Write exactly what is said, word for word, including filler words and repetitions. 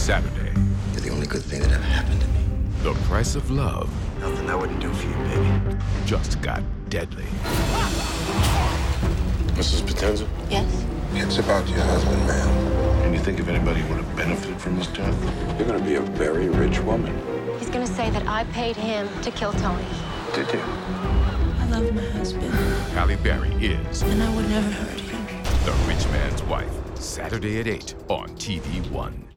Saturday. You're the only good thing that ever happened to me. The Price of Love Nothing I wouldn't do for you, baby. just got deadly. Missus Potenza? Yes? It's about your husband, ma'am. Can you think of anybody who would have benefited from this death? You're gonna be a very rich woman. He's gonna say that I paid him to kill Tony. Did you? I love my husband, Halle Berry is and I would never hurt him. The Rich Man's Wife. Saturday at eight on T V One.